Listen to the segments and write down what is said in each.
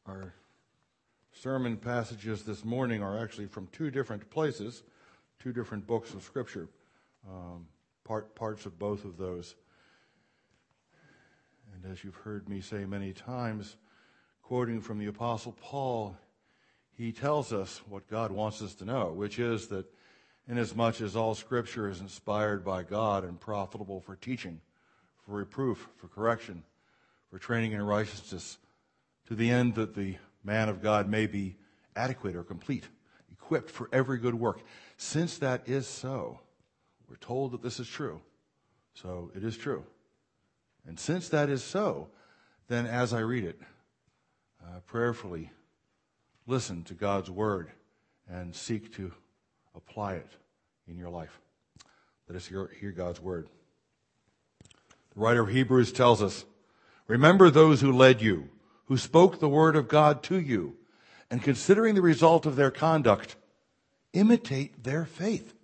Our sermon passages this morning are actually from two different places, two different books of Scripture, parts of both of those. And as you've heard me say many times, quoting from the Apostle Paul, he tells us what God wants us to know, which is that inasmuch as all Scripture is inspired by God and profitable for teaching, for reproof, for correction, for training in righteousness, to the end that the man of God may be adequate or complete, equipped for every good work. Since that is so, we're told that this is true, so it is true. And since that is so, then as I read it, prayerfully listen to God's word and seek to apply it in your life. Let us hear God's word. The writer of Hebrews tells us, "Remember those who led you, who spoke the word of God to you, and considering the result of their conduct, imitate their faith.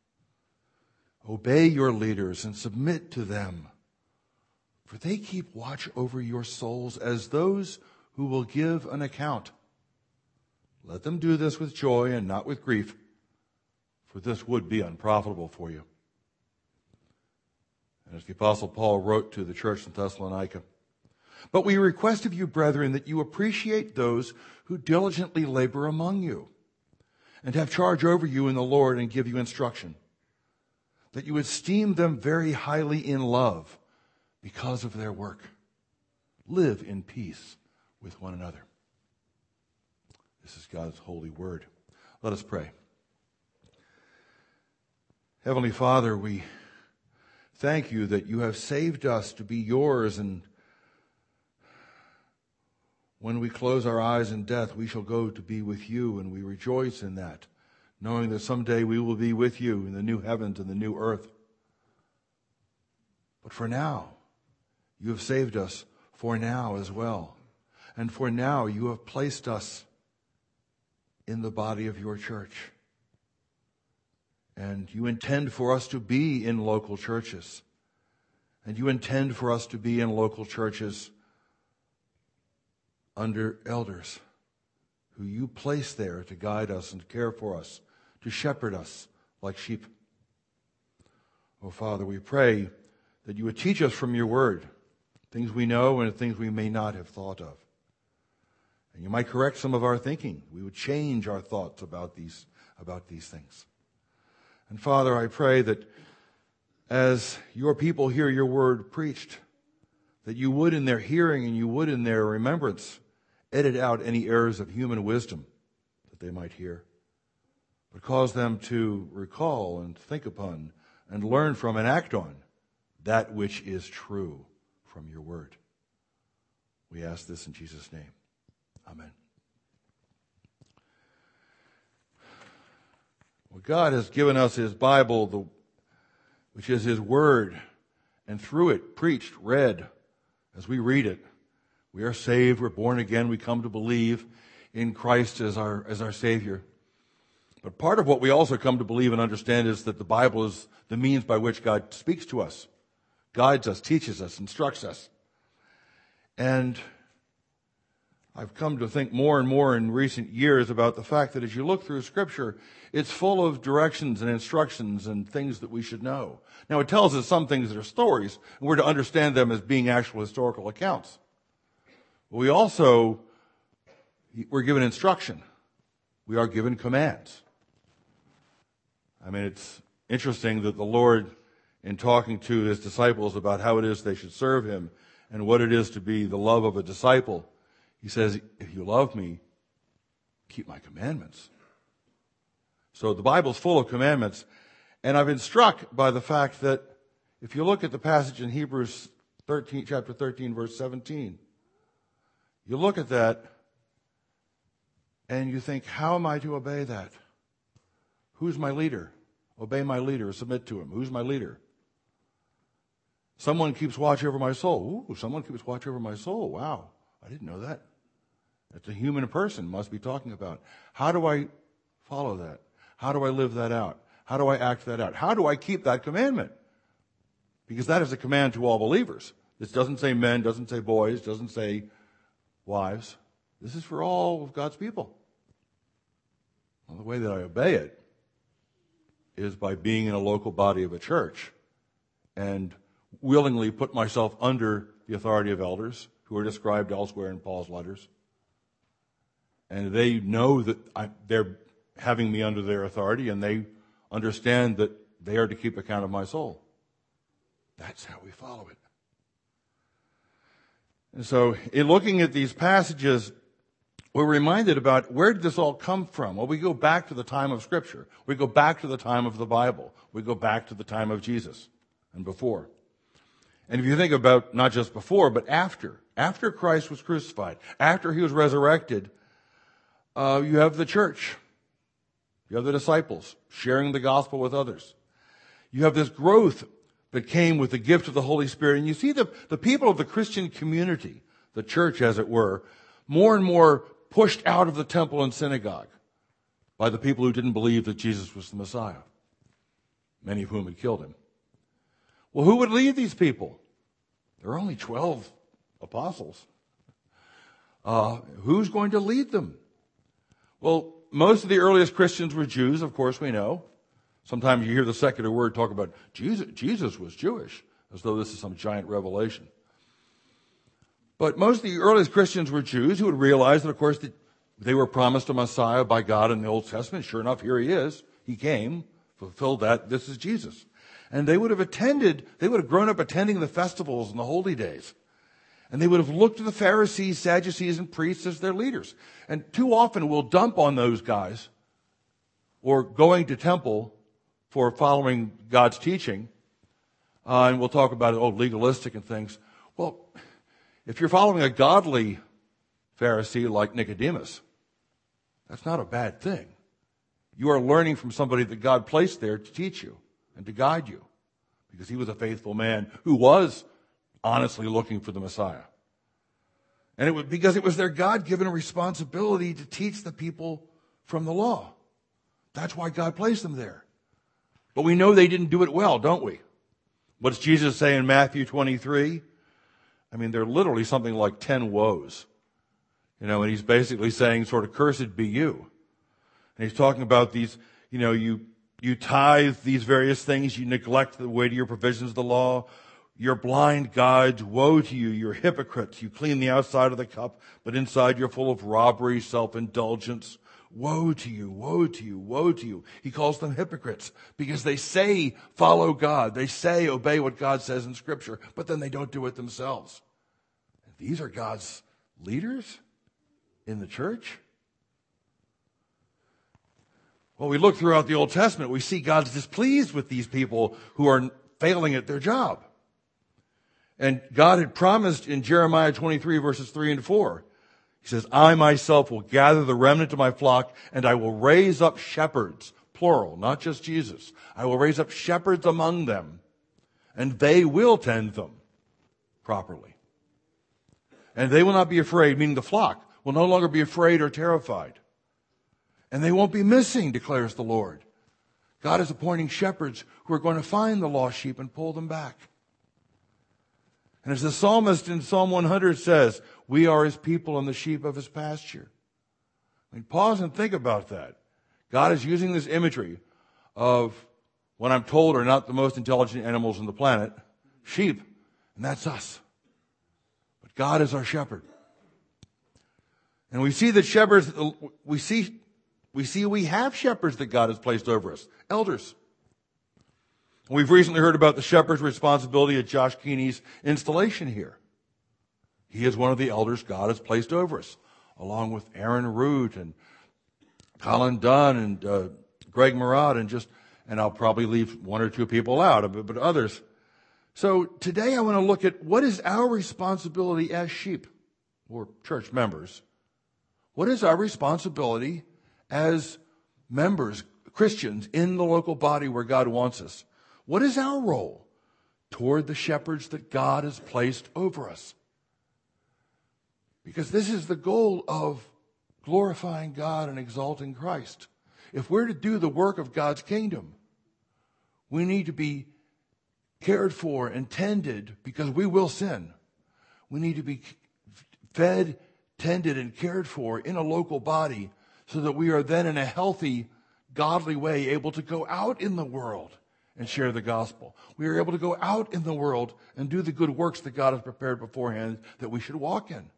Obey your leaders and submit to them, for they keep watch over your souls as those who will give an account. Let them do this with joy and not with grief, for this would be unprofitable for you." And as the Apostle Paul wrote to the church in Thessalonica, "But we request of you, brethren, that you appreciate those who diligently labor among you and have charge over you in the Lord and give you instruction, that you esteem them very highly in love because of their work. Live in peace with one another." This is God's holy word. Let us pray. Heavenly Father, we thank you that you have saved us to be yours, and when we close our eyes in death, we shall go to be with you, and we rejoice in that, knowing that someday we will be with you in the new heavens and the new earth. But for now, you have saved us for now as well. And for now, you have placed us in the body of your church. And you intend for us to be in local churches. And you intend for us to be in local churches under elders who you place there to guide us and care for us, to shepherd us like sheep. Oh, Father, we pray that you would teach us from your word things we know and things we may not have thought of. And you might correct some of our thinking. We would change our thoughts about these things. And Father, I pray that as your people hear your word preached, that you would in their hearing and you would in their remembrance edit out any errors of human wisdom that they might hear, but cause them to recall and think upon and learn from and act on that which is true from your word. We ask this in Jesus' name. Amen. Well, God has given us his Bible, which is his word, and through it, preached, read, as we read it, we are saved, we're born again, we come to believe in Christ as our Savior. But part of what we also come to believe and understand is that the Bible is the means by which God speaks to us, guides us, teaches us, instructs us. And I've come to think more and more in recent years about the fact that as you look through Scripture, it's full of directions and instructions and things that we should know. Now, it tells us some things that are stories, and we're to understand them as being actual historical accounts. But we're given instruction. We are given commands. I mean, it's interesting that the Lord, in talking to his disciples about how it is they should serve him and what it is to be the love of a disciple, he says, if you love me, keep my commandments. So the Bible's full of commandments. And I've been struck by the fact that if you look at the passage in Hebrews 13, chapter 13, verse 17, you look at that and you think, how am I to obey that? Who's my leader? Obey my leader, submit to him. Who's my leader? Someone keeps watch over my soul. Ooh, someone keeps watch over my soul. Wow, I didn't know that. That's a human person must be talking about. How do I follow that? How do I live that out? How do I act that out? How do I keep that commandment? Because that is a command to all believers. This doesn't say men, doesn't say boys, doesn't say wives. This is for all of God's people. Well, the way that I obey it is by being in a local body of a church and willingly put myself under the authority of elders who are described elsewhere in Paul's letters. And they know that they're having me under their authority, and they understand that they are to keep account of my soul. That's how we follow it. And so, in looking at these passages, we're reminded about where did this all come from? Well, we go back to the time of Scripture. We go back to the time of the Bible. We go back to the time of Jesus and before. And if you think about not just before, but after Christ was crucified, after he was resurrected, you have the church. You have the disciples sharing the gospel with others. You have this growth that came with the gift of the Holy Spirit. And you see the people of the Christian community, the church as it were, more and more pushed out of the temple and synagogue by the people who didn't believe that Jesus was the Messiah, many of whom had killed him. Well, who would lead these people? There are only 12 apostles. Who's going to lead them? Well, most of the earliest Christians were Jews, of course we know. Sometimes you hear the secular word talk about Jesus was Jewish, as though this is some giant revelation. But most of the earliest Christians were Jews who would realize that, of course, that they were promised a Messiah by God in the Old Testament. Sure enough, here he is. He came, fulfilled that. This is Jesus. And they would have grown up attending the festivals and the holy days. And they would have looked to the Pharisees, Sadducees, and priests as their leaders. And too often we'll dump on those guys or going to temple for following God's teaching. And we'll talk about legalistic and things. Well, if you're following a godly Pharisee like Nicodemus, that's not a bad thing. You are learning from somebody that God placed there to teach you and to guide you, because he was a faithful man who was honestly looking for the Messiah. And because it was their God-given responsibility to teach the people from the law. That's why God placed them there. But we know they didn't do it well, don't we? What does Jesus say in Matthew 23? I mean, they're literally something like 10 woes. And he's basically saying sort of, cursed be you. And he's talking about these, you tithe these various things, you neglect the weightier provisions of the law. You're blind guides, woe to you, you're hypocrites. You clean the outside of the cup, but inside you're full of robbery, self-indulgence. Woe to you, woe to you, woe to you. He calls them hypocrites because they say follow God. They say obey what God says in Scripture, but then they don't do it themselves. And these are God's leaders in the church? Well, we look throughout the Old Testament, we see God's displeased with these people who are failing at their job. And God had promised in Jeremiah 23 verses 3 and 4, he says, I myself will gather the remnant of my flock, and I will raise up shepherds, plural, not just Jesus. I will raise up shepherds among them, and they will tend them properly. And they will not be afraid, meaning the flock will no longer be afraid or terrified. And they won't be missing, declares the Lord. God is appointing shepherds who are going to find the lost sheep and pull them back. And as the psalmist in Psalm 100 says, we are his people and the sheep of his pasture. I mean, pause and think about that. God is using this imagery of what I'm told are not the most intelligent animals on the planet, sheep, and that's us. But God is our shepherd. And we see that shepherds, we have shepherds that God has placed over us, elders. We've recently heard about the shepherd's responsibility at Josh Keeney's installation here. He is one of the elders God has placed over us, along with Aaron Root and Colin Dunn and Greg Murat and I'll probably leave one or two people out, but others. So today I want to look at what is our responsibility as sheep or church members. What is our responsibility as members, Christians, in the local body where God wants us? What is our role toward the shepherds that God has placed over us? Because this is the goal of glorifying God and exalting Christ. If we're to do the work of God's kingdom, we need to be cared for and tended, because we will sin. We need to be fed tended and cared for in a local body so that we are then in a healthy, godly way able to go out in the world and share the gospel. We are able to go out in the world and do the good works that God has prepared beforehand that we should walk in.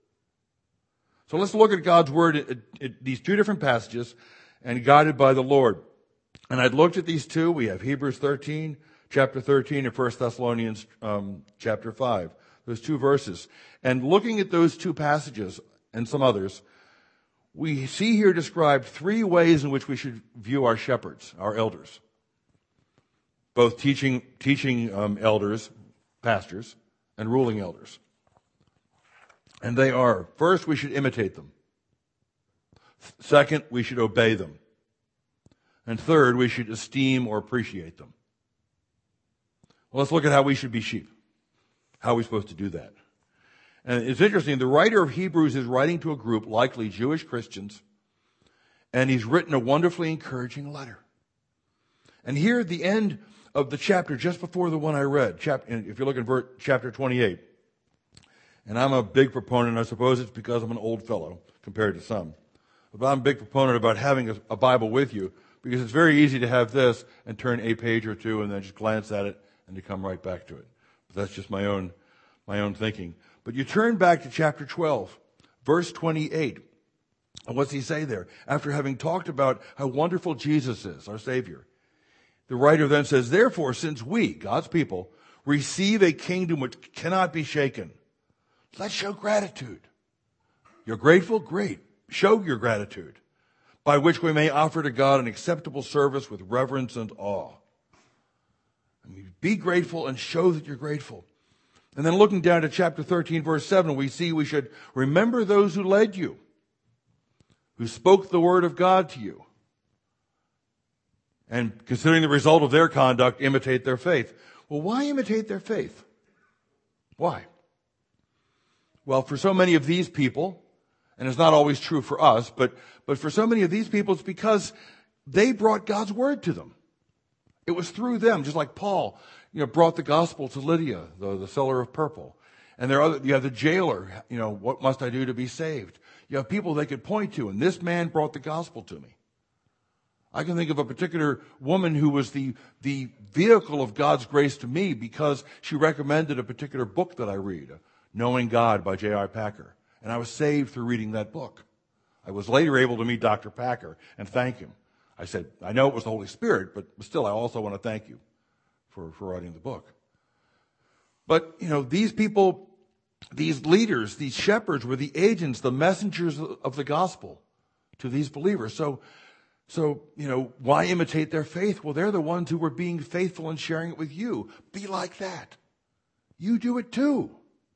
So let's look at God's word at these two different passages and guided by the Lord. And I'd looked at these two. We have Hebrews 13, chapter 13, and 1 Thessalonians chapter 5. Those two verses. And looking at those two passages and some others, we see here described three ways in which we should view our shepherds, our elders. Both teaching elders, pastors, and ruling elders. And they are, first, we should imitate them. Second, we should obey them. And third, we should esteem or appreciate them. Well, let's look at how we should be sheep. How are we supposed to do that? And it's interesting, the writer of Hebrews is writing to a group, likely Jewish Christians, and he's written a wonderfully encouraging letter. And here at the end of the chapter, just before the one I read, if you look at chapter 28, and I'm a big proponent, I suppose it's because I'm an old fellow compared to some, but I'm a big proponent about having a Bible with you, because it's very easy to have this and turn a page or two and then just glance at it and to come right back to it. But that's just my own thinking. But you turn back to chapter 12, verse 28. And what's he say there? After having talked about how wonderful Jesus is, our Savior, the writer then says, therefore, since we, God's people, receive a kingdom which cannot be shaken, let's show gratitude. You're grateful? Great. Show your gratitude, by which we may offer to God an acceptable service with reverence and awe. I mean, be grateful and show that you're grateful. And then looking down to chapter 13, verse 7, we see we should remember those who led you, who spoke the word of God to you. And considering the result of their conduct, imitate their faith. Well, why imitate their faith? Why? Well, for so many of these people, and it's not always true for us, but for so many of these people, it's because they brought God's word to them. It was through them, just like Paul, brought the gospel to Lydia, the seller of purple. And you have the jailer, what must I do to be saved? You have people they could point to, and this man brought the gospel to me. I can think of a particular woman who was the vehicle of God's grace to me because she recommended a particular book that I read, Knowing God by J.I. Packer. And I was saved through reading that book. I was later able to meet Dr. Packer and thank him. I said, I know it was the Holy Spirit, but still I also want to thank you for writing the book. But, these people, these leaders, these shepherds were the agents, the messengers of the gospel to these believers. So, why imitate their faith? Well, they're the ones who were being faithful and sharing it with you. Be like that. You do it too.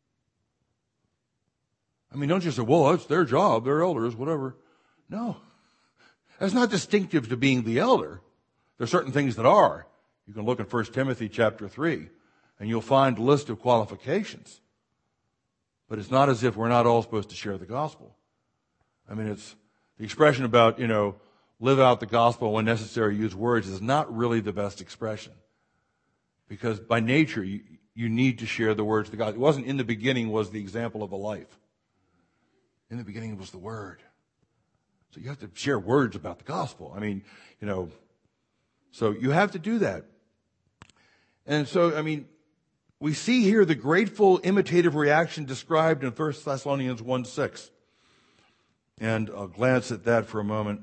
I mean, don't just say, well, that's their job, they're elders, whatever. No. That's not distinctive to being the elder. There are certain things that are. You can look at 1 Timothy chapter 3, and you'll find a list of qualifications. But it's not as if we're not all supposed to share the gospel. I mean, it's the expression about, live out the gospel when necessary, use words is not really the best expression. Because by nature, you need to share the words of God. It wasn't in the beginning was the example of a life. In the beginning was the Word. So you have to share words about the gospel. I mean, so you have to do that. And so, we see here the grateful imitative reaction described in 1 Thessalonians 1:6. And I'll glance at that for a moment.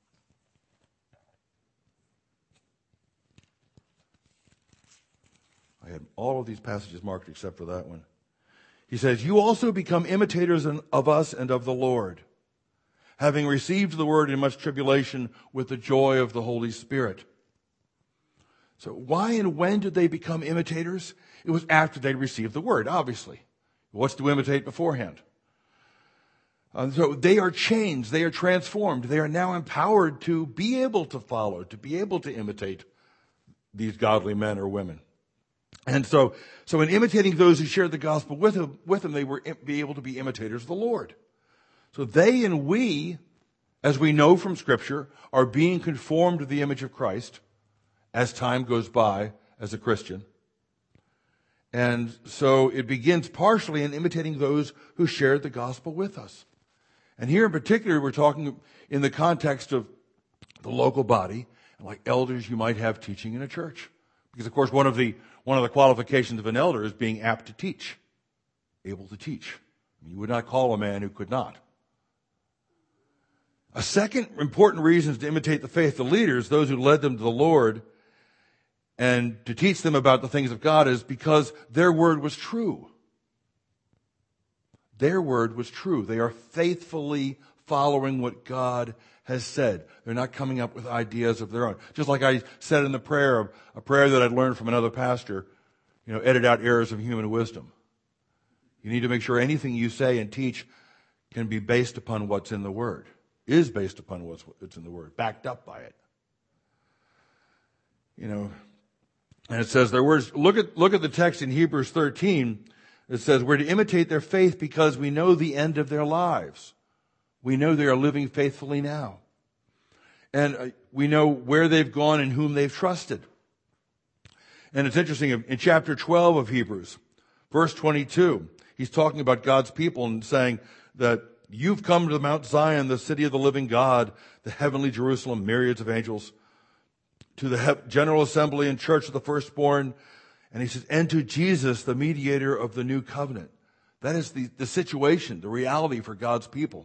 I had all of these passages marked except for that one. He says, you also become imitators of us and of the Lord, having received the word in much tribulation with the joy of the Holy Spirit. So why and when did they become imitators? It was after they received the word, obviously. What's to imitate beforehand? So they are changed, they are transformed, they are now empowered to be able to follow, to be able to imitate these godly men or women. And so in imitating those who shared the gospel with them, they were be able to be imitators of the Lord. So they and we, as we know from Scripture, are being conformed to the image of Christ as time goes by as a Christian. And so it begins partially in imitating those who shared the gospel with us. And here in particular, we're talking in the context of the local body, like elders you might have teaching in a church. Because, of course, one of the qualifications of an elder is being apt to teach, able to teach. You would not call a man who could not. A second important reason to imitate the faith of leaders, those who led them to the Lord, and to teach them about the things of God, is because their word was true. Their word was true. They are faithfully following what God has said. They're not coming up with ideas of their own. Just like I said in the prayer, a prayer that I'd learned from another pastor, edit out errors of human wisdom. You need to make sure anything you say and teach can be based upon what's in the Word, is based upon what's in the Word, backed up by it. And it says their words, look at the text in Hebrews 13. It says we're to imitate their faith because we know the end of their lives. We know they are living faithfully now. And we know where they've gone and whom they've trusted. And it's interesting, in chapter 12 of Hebrews, verse 22, he's talking about God's people and saying that you've come to Mount Zion, the city of the living God, the heavenly Jerusalem, myriads of angels, to the general assembly and church of the firstborn. And he says, and to Jesus, the mediator of the new covenant. That is the situation, the reality for God's people.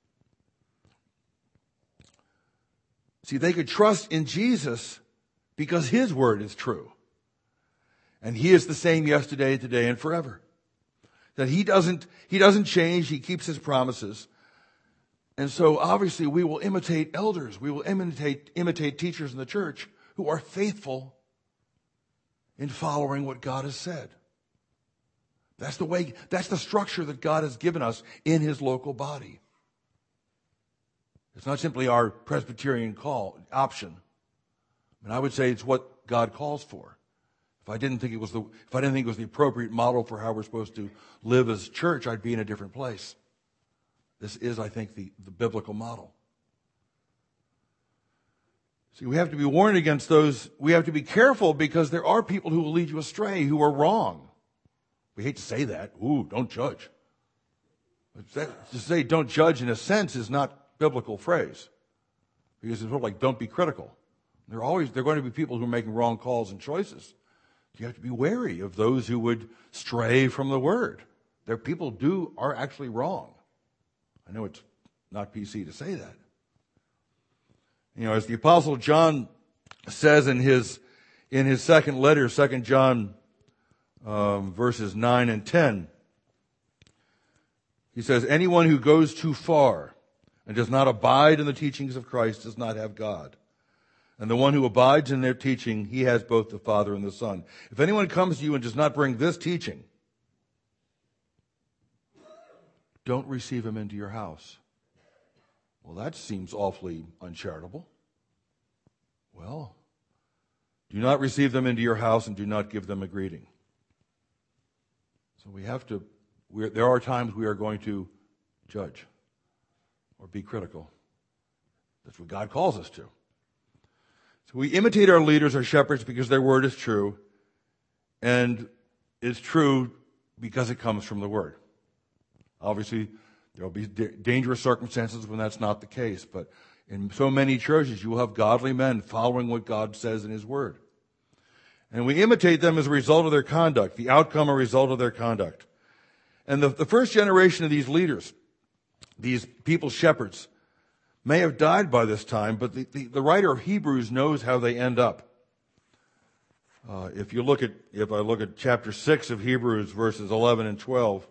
See, they could trust in Jesus because his word is true. And he is the same yesterday, today, and forever. That he doesn't change, he keeps his promises. And so obviously we will imitate elders, we will imitate teachers in the church who are faithful in following what God has said. That's the structure that God has given us in his local body. It's not simply our Presbyterian option. And I would say it's what God calls for. If I didn't think it was the appropriate model for how we're supposed to live as church, I'd be in a different place. This is, I think, the biblical model. See, we have to be warned against those. We have to be careful because there are people who will lead you astray, who are wrong. We hate to say that. Ooh, don't judge. To say don't judge in a sense is not biblical phrase. Because it's sort of like don't be critical. There are going to be people who are making wrong calls and choices. You have to be wary of those who would stray from the word. There people are actually wrong. I know it's not PC to say that. As the Apostle John says in his second letter, 2 John verses 9 and 10, he says, anyone who goes too far and does not abide in the teachings of Christ does not have God. And the one who abides in their teaching, he has both the Father and the Son. If anyone comes to you and does not bring this teaching, don't receive him into your house. Well, that seems awfully uncharitable. Well, do not receive them into your house and do not give them a greeting. So there are times we are going to judge or be critical. That's what God calls us to. So we imitate our leaders, our shepherds, because their word is true. And it's true because it comes from the word. Obviously, there will be dangerous circumstances when that's not the case. But in so many churches, you will have godly men following what God says in his word. And we imitate them as a result of their conduct, the outcome, a result of their conduct. And the first generation of these leaders, these people's shepherds, may have died by this time, but the writer of Hebrews knows how they end up. If I look at chapter 6 of Hebrews, verses 11 and 12,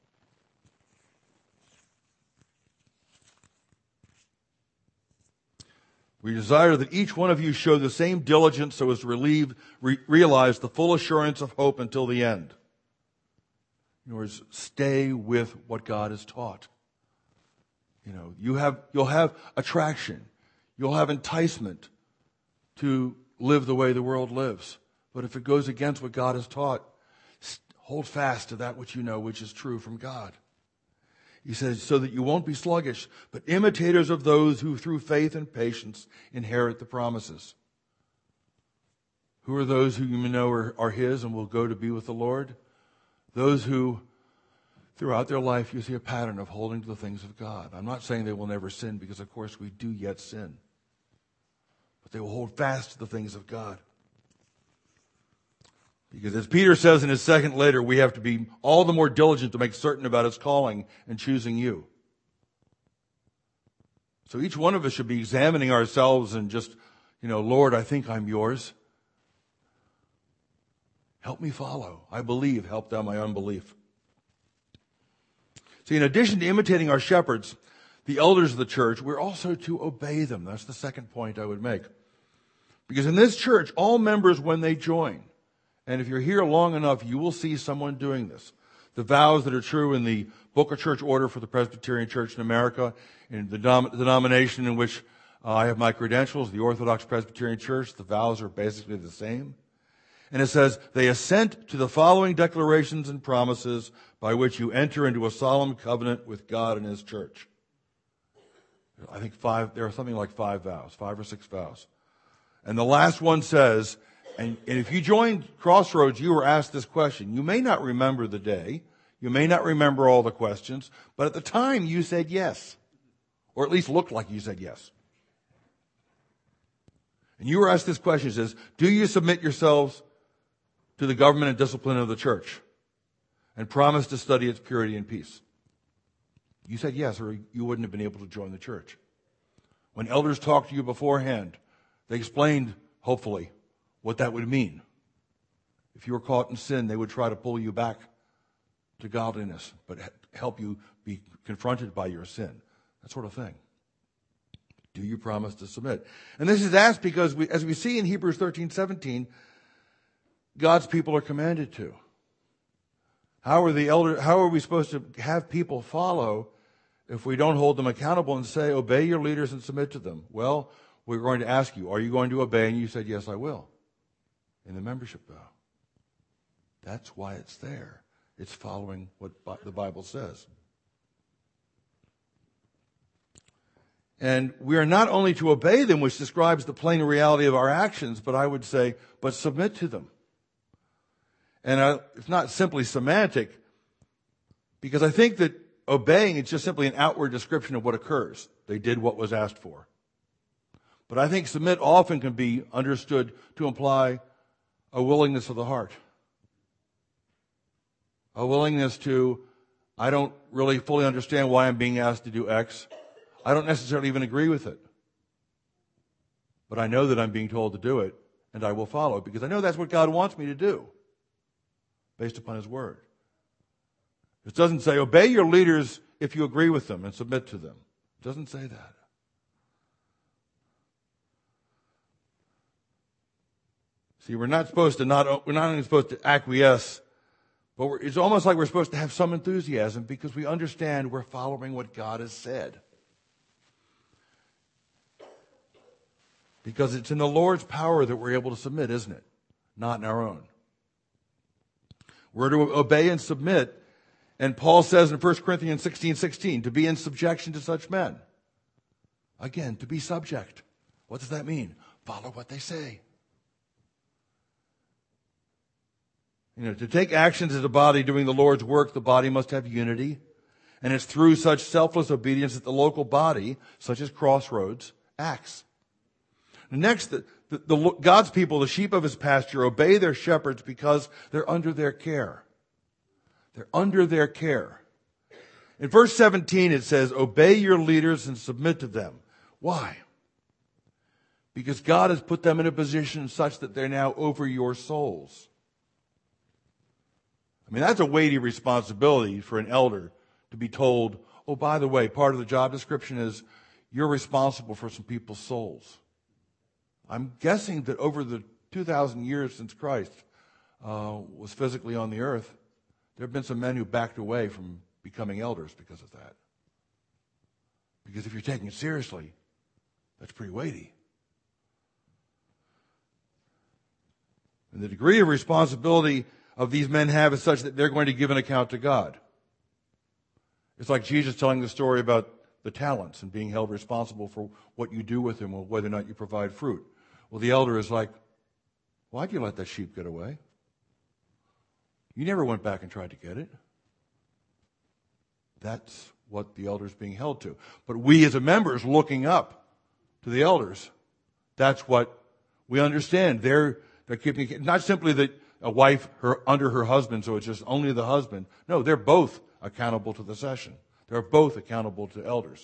we desire that each one of you show the same diligence so as to realize the full assurance of hope until the end. In other words, stay with what God has taught. You'll have attraction. You'll have enticement to live the way the world lives. But if it goes against what God has taught, hold fast to that which you know, which is true from God. He says, so that you won't be sluggish, but imitators of those who through faith and patience inherit the promises. Who are those who you know are his and will go to be with the Lord? Those who throughout their life, you see a pattern of holding to the things of God. I'm not saying they will never sin, because of course we do yet sin. But they will hold fast to the things of God. Because as Peter says in his second letter, we have to be all the more diligent to make certain about his calling and choosing you. So each one of us should be examining ourselves and just, Lord, I think I'm yours. Help me follow. I believe. Help down my unbelief. See, in addition to imitating our shepherds, the elders of the church, we're also to obey them. That's the second point I would make. Because in this church, all members, when they join, and if you're here long enough, you will see someone doing this. The vows that are true in the Book of Church Order for the Presbyterian Church in America, in the denomination in which I have my credentials, the Orthodox Presbyterian Church, the vows are basically the same. And it says, they assent to the following declarations and promises by which you enter into a solemn covenant with God and His church. I think there are something like 5 vows, 5 or 6 vows. And the last one says, and if you joined Crossroads, you were asked this question. You may not remember the day. You may not remember all the questions. But at the time, you said yes. Or at least looked like you said yes. And you were asked this question. It says, do you submit yourselves to the government and discipline of the church and promise to study its purity and peace? You said yes, or you wouldn't have been able to join the church. When elders talked to you beforehand, they explained, hopefully, what that would mean. If you were caught in sin, they would try to pull you back to godliness, but help you be confronted by your sin. That sort of thing. Do you promise to submit? And this is asked because, as we see in Hebrews 13:17, God's people are commanded to. How are we supposed to have people follow if we don't hold them accountable and say, obey your leaders and submit to them? Well, we're going to ask you, are you going to obey? And you said, yes, I will. In the membership vow. That's why it's there. It's following what the Bible says. And we are not only to obey them, which describes the plain reality of our actions, but I would say, but submit to them. And it's not simply semantic, because I think that obeying is just simply an outward description of what occurs. They did what was asked for. But I think submit often can be understood to imply a willingness of the heart. A willingness to, I don't really fully understand why I'm being asked to do X. I don't necessarily even agree with it. But I know that I'm being told to do it, and I will follow it, because I know that's what God wants me to do, based upon His Word. It doesn't say, obey your leaders if you agree with them and submit to them. It doesn't say that. See, we're not only supposed to acquiesce, but it's almost like we're supposed to have some enthusiasm, because we understand we're following what God has said. Because it's in the Lord's power that we're able to submit, isn't it? Not in our own. We're to obey and submit. And Paul says in 1 Corinthians 16:16, to be in subjection to such men. Again, to be subject. What does that mean? Follow what they say. To take actions as a body doing the Lord's work, the body must have unity. And it's through such selfless obedience that the local body, such as Crossroads, acts. Next, God's people, the sheep of His pasture, obey their shepherds because they're under their care. They're under their care. In verse 17 it says, obey your leaders and submit to them. Why? Because God has put them in a position such that they're now over your souls. I mean, that's a weighty responsibility for an elder to be told, oh, by the way, part of the job description is you're responsible for some people's souls. I'm guessing that over the 2,000 years since Christ was physically on the earth, there have been some men who backed away from becoming elders because of that. Because if you're taking it seriously, that's pretty weighty. And the degree of responsibility of these men have is such that they're going to give an account to God. It's like Jesus telling the story about the talents and being held responsible for what you do with them or whether or not you provide fruit. Well, the elder is like, why'd you let that sheep get away? You never went back and tried to get it. That's what the elder's being held to. But we as a members looking up to the elders, that's what we understand. They're keeping, not simply that a wife under her husband, so it's just only the husband. No, they're both accountable to the session. They're both accountable to elders.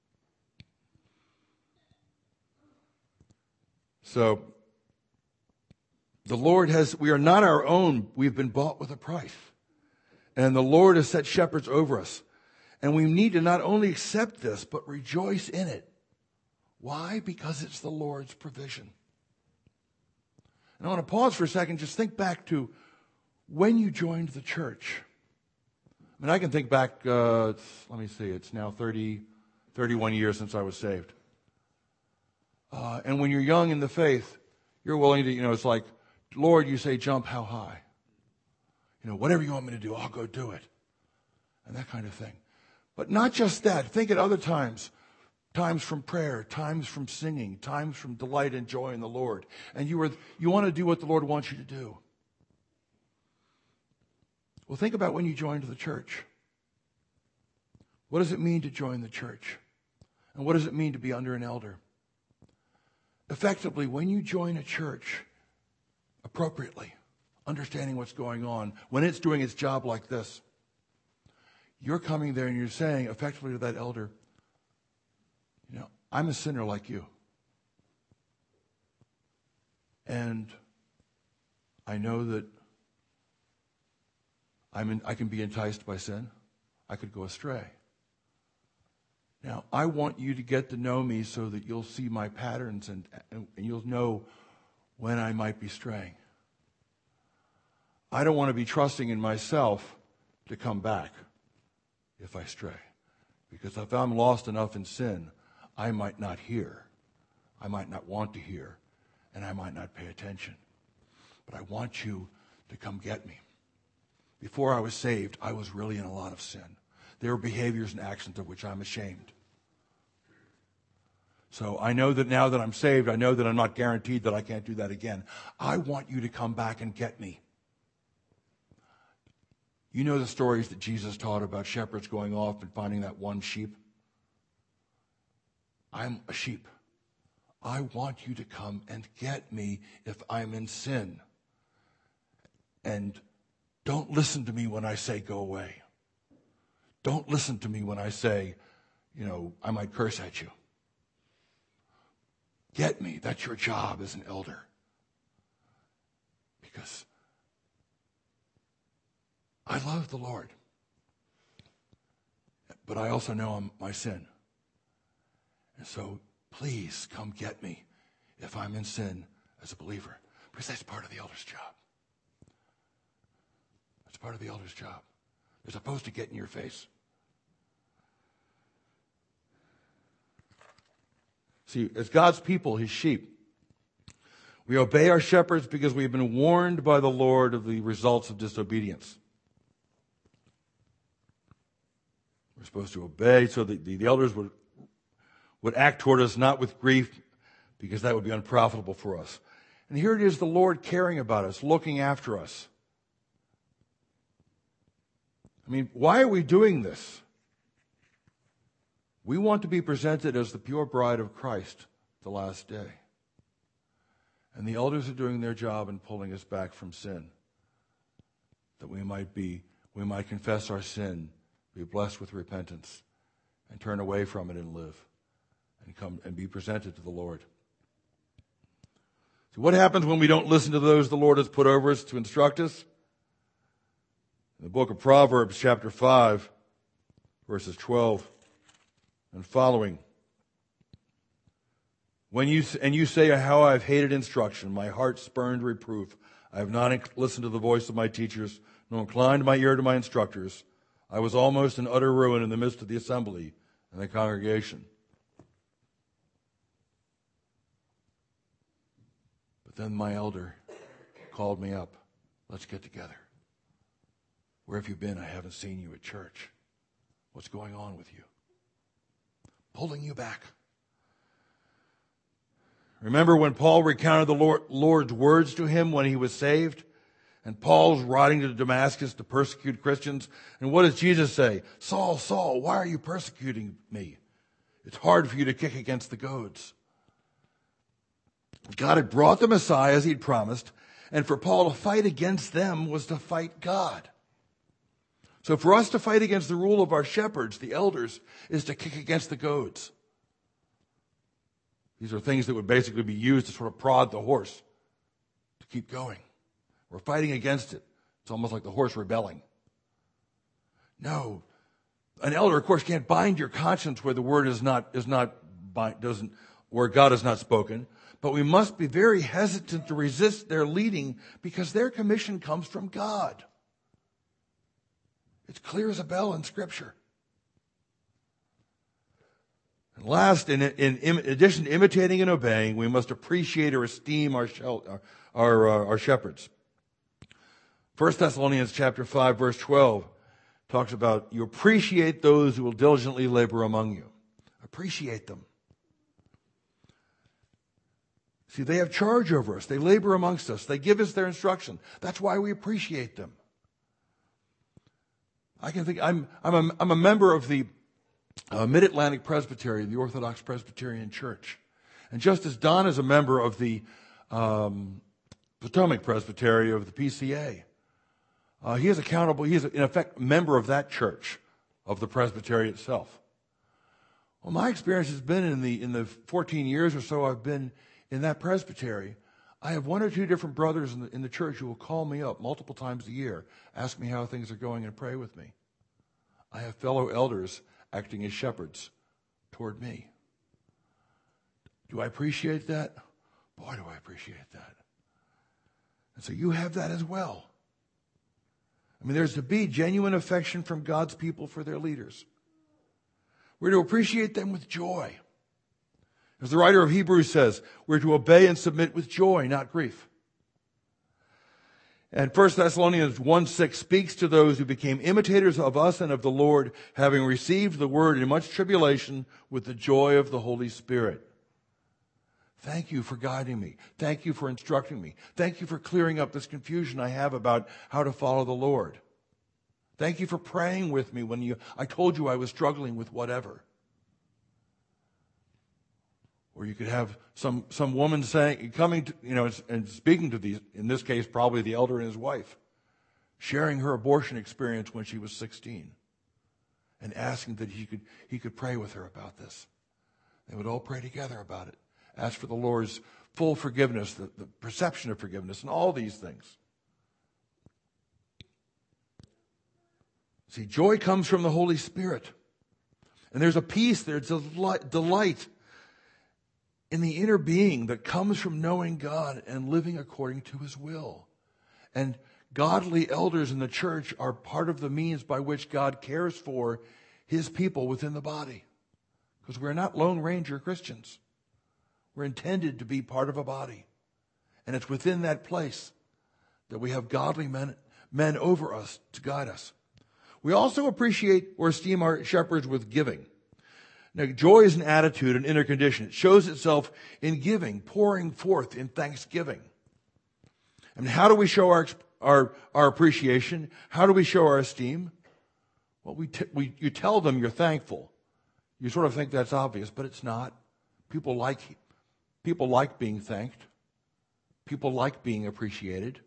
So, the Lord we are not our own. We've been bought with a price. And the Lord has set shepherds over us. And we need to not only accept this, but rejoice in it. Why? Because it's the Lord's provision. And I want to pause for a second, just think back to when you joined the church. I mean, I can think back, let me see, it's now 31 years since I was saved. And when you're young in the faith, you're willing to, it's like, Lord, you say jump how high? Whatever you want me to do, I'll go do it. And that kind of thing. But not just that. Think at other times. Times from prayer, times from singing, times from delight and joy in the Lord. And you want to do what the Lord wants you to do. Well, think about when you joined the church. What does it mean to join the church? And what does it mean to be under an elder? Effectively, when you join a church appropriately, understanding what's going on, when it's doing its job like this, you're coming there and you're saying effectively to that elder, I'm a sinner like you. And I know that I can be enticed by sin. I could go astray. Now, I want you to get to know me so that you'll see my patterns and you'll know when I might be straying. I don't want to be trusting in myself to come back if I stray. Because if I'm lost enough in sin, I might not hear. I might not want to hear. And I might not pay attention. But I want you to come get me. Before I was saved, I was really in a lot of sin. There were behaviors and actions of which I'm ashamed. So I know that now that I'm saved, I know that I'm not guaranteed that I can't do that again. I want you to come back and get me. You know the stories that Jesus taught about shepherds going off and finding that one sheep? I'm a sheep. I want you to come and get me if I'm in sin. And don't listen to me when I say go away. Don't listen to me when I say, I might curse at you. Get me. That's your job as an elder. Because I love the Lord. But I also know my sin. And so, please come get me if I'm in sin as a believer. Because that's part of the elder's job. That's part of the elder's job. They're supposed to get in your face. See, as God's people, his sheep, we obey our shepherds because we've been warned by the Lord of the results of disobedience. We're supposed to obey so that the elders would act toward us not with grief, because that would be unprofitable for us. And here it is, the Lord caring about us, looking after us. I mean, why are we doing this? We want to be presented as the pure bride of Christ the last day. And the elders are doing their job in pulling us back from sin, that we might confess our sin, be blessed with repentance, and turn away from it and live, and come and be presented to the Lord. So what happens when we don't listen to those the Lord has put over us to instruct us? In the book of Proverbs, chapter 5, verses 12 and following. You say, how I've hated instruction, my heart spurned reproof. I have not listened to the voice of my teachers, nor inclined my ear to my instructors. I was almost in utter ruin in the midst of the assembly and the congregation. But then my elder called me up. Let's get together. Where have you been? I haven't seen you at church. What's going on with you? Pulling you back. Remember when Paul recounted the Lord's words to him when he was saved? And Paul's riding to Damascus to persecute Christians. And what does Jesus say? Saul, Saul, why are you persecuting me? It's hard for you to kick against the goads. God had brought the Messiah as he'd promised, and for Paul to fight against them was to fight God. So for us to fight against the rule of our shepherds, the elders, is to kick against the goads. These are things that would basically be used to sort of prod the horse to keep going. We're fighting against it. It's almost like the horse rebelling. No. An elder, of course, can't bind your conscience where the word where God has not spoken. But we must be very hesitant to resist their leading because their commission comes from God. It's clear as a bell in Scripture. And last, in addition to imitating and obeying, we must appreciate or esteem our shepherds. 1 Thessalonians chapter 5, verse 12 talks about you appreciate those who will diligently labor among you. Appreciate them. See, they have charge over us. They labor amongst us. They give us their instruction. That's why we appreciate them. I can think I'm a member of the Mid-Atlantic Presbytery, the Orthodox Presbyterian Church, and just as Don is a member of the Potomac Presbytery of the PCA, he is accountable. He is in effect a member of that church, of the Presbytery itself. Well, my experience has been in the 14 years or so I've been in that presbytery, I have one or two different brothers in the church who will call me up multiple times a year, ask me how things are going, and pray with me. I have fellow elders acting as shepherds toward me. Do I appreciate that? Boy, do I appreciate that. And so you have that as well. I mean, there's to be genuine affection from God's people for their leaders. We're to appreciate them with joy. As the writer of Hebrews says, we're to obey and submit with joy, not grief. And 1 Thessalonians 1:6 speaks to those who became imitators of us and of the Lord, having received the word in much tribulation with the joy of the Holy Spirit. Thank you for guiding me. Thank you for instructing me. Thank you for clearing up this confusion I have about how to follow the Lord. Thank you for praying with me when I told you I was struggling with whatever. Or you could have some woman coming to, and speaking to these, in this case, probably the elder and his wife, sharing her abortion experience when she was 16 and asking that he could pray with her about this. They would all pray together about it. Ask for the Lord's full forgiveness, the perception of forgiveness, and all these things. See, joy comes from the Holy Spirit. And there's a peace, there's a delight in the inner being that comes from knowing God and living according to His will. And godly elders in the church are part of the means by which God cares for His people within the body. Because we're not Lone Ranger Christians. We're intended to be part of a body. And it's within that place that we have godly men over us to guide us. We also appreciate or esteem our shepherds with giving. Now, joy is an attitude, an inner condition. It shows itself in giving, pouring forth in thanksgiving. And how do we show our appreciation? How do we show our esteem? Well, you tell them you're thankful. You sort of think that's obvious, but it's not. People like being thanked. People like being appreciated.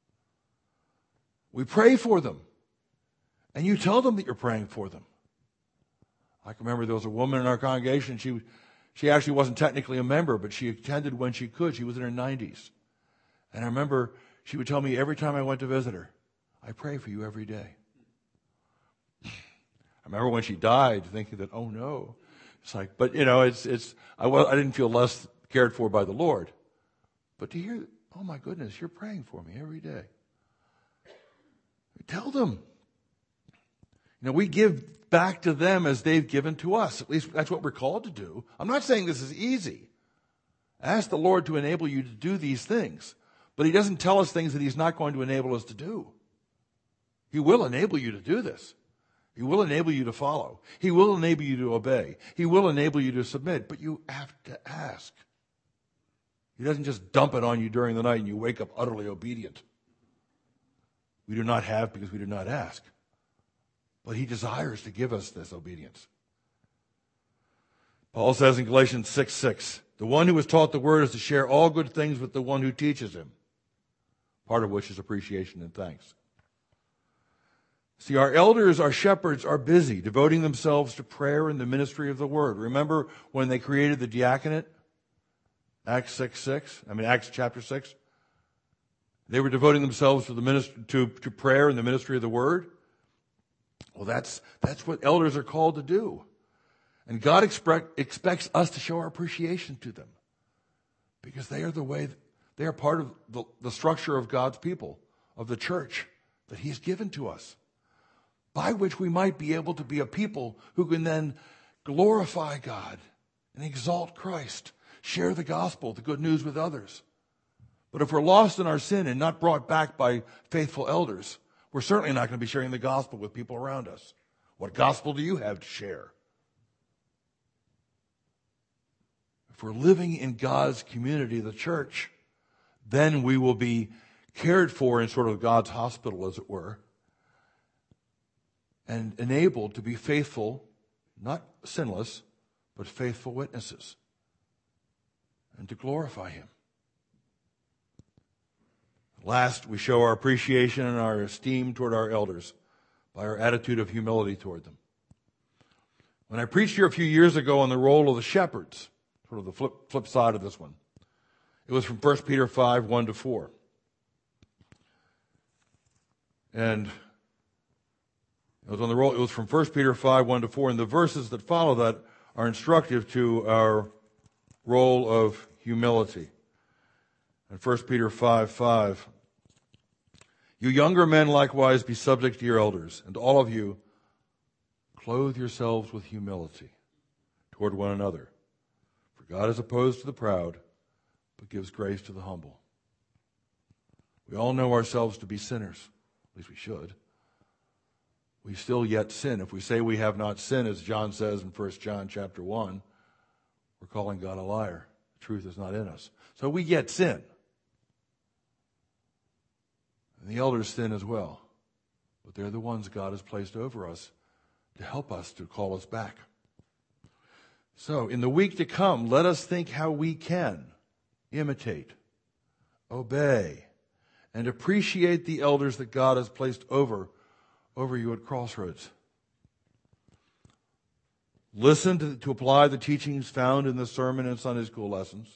We pray for them. And you tell them that you're praying for them. I can remember there was a woman in our congregation. She actually wasn't technically a member, but she attended when she could. She was in her 90s. And I remember she would tell me every time I went to visit her, I pray for you every day. I remember when she died thinking that, oh no. It's like, but I didn't feel less cared for by the Lord. But to hear, oh my goodness, you're praying for me every day. Tell them. We give back to them as they've given to us. At least that's what we're called to do. I'm not saying this is easy. Ask the Lord to enable you to do these things. But He doesn't tell us things that He's not going to enable us to do. He will enable you to do this. He will enable you to follow. He will enable you to obey. He will enable you to submit. But you have to ask. He doesn't just dump it on you during the night and you wake up utterly obedient. We do not have because we do not ask. But he desires to give us this obedience. Paul says in Galatians 6:6, the one who is taught the word is to share all good things with the one who teaches him, part of which is appreciation and thanks. See, our elders, our shepherds are busy devoting themselves to prayer and the ministry of the word. Remember when they created the diaconate? Acts chapter 6. They were devoting themselves to prayer and the ministry of the word. Well, that's what elders are called to do. And God expects us to show our appreciation to them, because they are part of the structure of God's people, of the church that he's given to us, by which we might be able to be a people who can then glorify God and exalt Christ, share the gospel, the good news with others. But if we're lost in our sin and not brought back by faithful elders, we're certainly not going to be sharing the gospel with people around us. What gospel do you have to share? If we're living in God's community, the church, then we will be cared for in sort of God's hospital, as it were, and enabled to be faithful, not sinless, but faithful witnesses, and to glorify him. Last, we show our appreciation and our esteem toward our elders by our attitude of humility toward them. When I preached here a few years ago on the role of the shepherds, sort of the flip side of this one, it was from 1 Peter 5, 1-4. And it was from 1 Peter 5, 1-4, and the verses that follow that are instructive to our role of humility. In 1 Peter 5:5, you younger men likewise be subject to your elders, and all of you clothe yourselves with humility toward one another. For God is opposed to the proud, but gives grace to the humble. We all know ourselves to be sinners, at least we should. We still yet sin. If we say we have not sinned, as John says in 1 John chapter 1, we're calling God a liar. The truth is not in us. So we yet sin. And the elders sin as well. But they're the ones God has placed over us to help us, to call us back. So in the week to come, let us think how we can imitate, obey, and appreciate the elders that God has placed over you at Crossroads. Listen to apply the teachings found in the sermon and Sunday school lessons.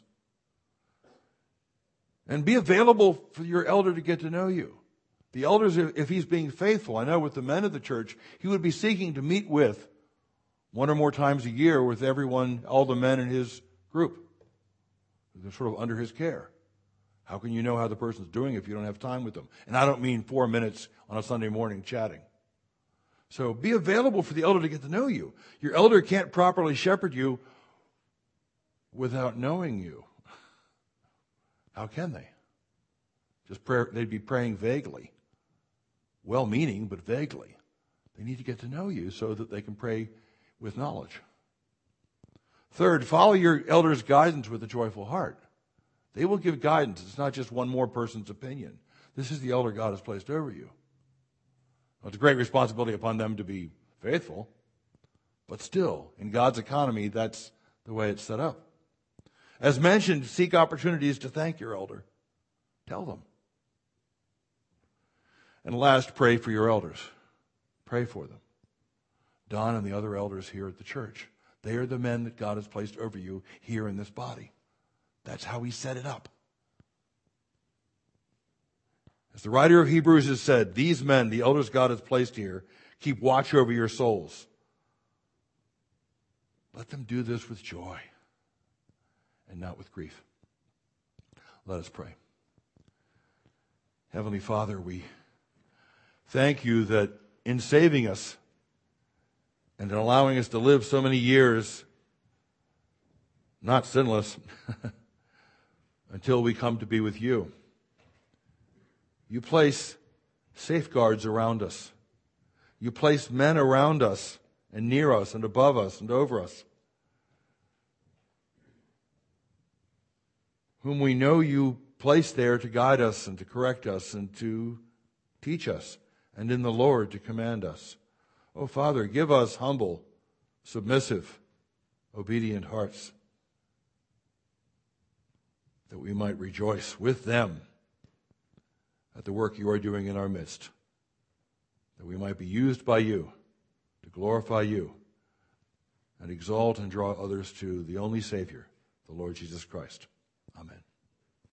And be available for your elder to get to know you. The elders, if he's being faithful, I know with the men of the church, he would be seeking to meet with one or more times a year with everyone, all the men in his group. They're sort of under his care. How can you know how the person's doing if you don't have time with them? And I don't mean 4 minutes on a Sunday morning chatting. So be available for the elder to get to know you. Your elder can't properly shepherd you without knowing you. How can they? They'd be praying vaguely. Well-meaning, but vaguely. They need to get to know you so that they can pray with knowledge. Third, follow your elder's guidance with a joyful heart. They will give guidance. It's not just one more person's opinion. This is the elder God has placed over you. Well, it's a great responsibility upon them to be faithful, but still, in God's economy, that's the way it's set up. As mentioned, seek opportunities to thank your elder. Tell them. And last, pray for your elders. Pray for them. Don and the other elders here at the church. They are the men that God has placed over you here in this body. That's how he set it up. As the writer of Hebrews has said, these men, the elders God has placed here, keep watch over your souls. Let them do this with joy and not with grief. Let us pray. Heavenly Father, we thank you that in saving us and in allowing us to live so many years, not sinless, until we come to be with you, you place safeguards around us. You place men around us and near us and above us and over us, whom we know you place there to guide us and to correct us and to teach us, and in the Lord to command us. O Father, give us humble, submissive, obedient hearts, that we might rejoice with them at the work you are doing in our midst, that we might be used by you to glorify you and exalt and draw others to the only Savior, the Lord Jesus Christ. Amen.